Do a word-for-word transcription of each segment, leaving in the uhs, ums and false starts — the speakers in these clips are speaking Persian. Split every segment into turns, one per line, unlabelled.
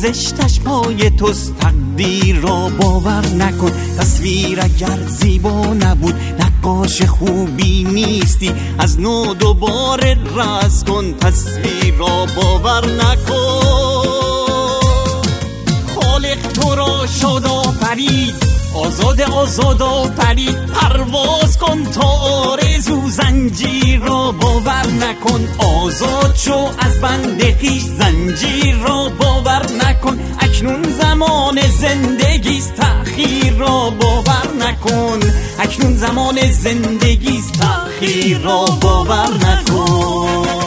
زشتش پای توست، تقدیر را باور نکن. تصویر اگر زیبا نبود نقاش خوبی نیستی، از نو دوباره رسم کن، تصویر را باور نکن. خالق تو را شاد آفرید، آزاد آزاد آفرید، پرواز کن تا آرزو، زنجیر را باور نکن. آزاد شو از بند خویش، زنجیر را باور نکن. اکنون زمان زندگیست، تأخیر را باور نکن. اکنون زمان زندگیست، تأخیر را باور نکن.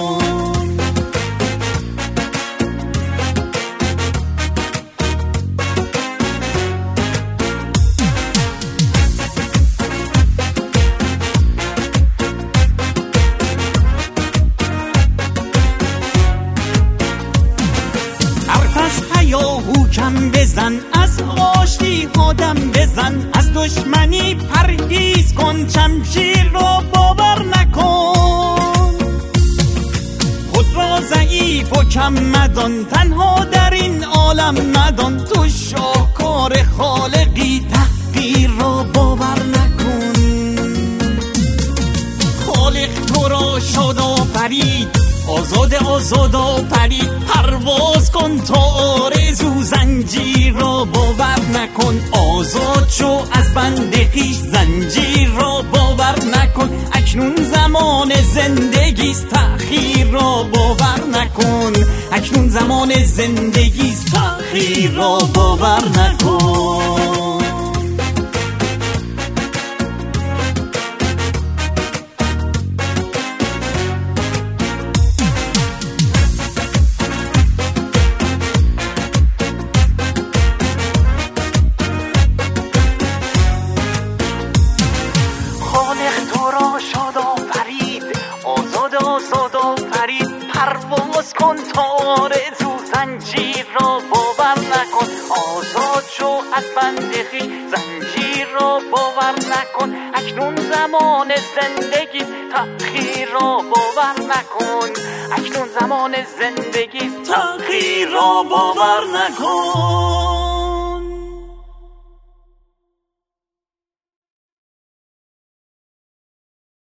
هیاهو کم بزن، از آشتی آدم بزن، از دشمنی پرهیز کن، شمشیر را باور نکن. خود را ضعیف و کم مدان، تنها در این عالم مدان. تو شاهکار خالقی، تحقیر را باور نکن. خالق تو را شاد آفرید، آزاد آزاد آفرید، پرواز کن تا آرزو، زنجیر را باور نکن. آزاد شو از بند خویش، زنجیر را باور نکن. اکنون زمان زندگیست، تأخیر را باور نکن. اکنون زمان زندگیست، تأخیر را باور نکن. آزاد آفرید، پرواز کن تا آرزو، زنجیر را باور نکن. آزاد شو از بند خویش، زنجیر را باور نکن. اکنون زمان زندگی، تأخیر را باور نکن. اکنون زمان زندگی، تأخیر را باور نکن.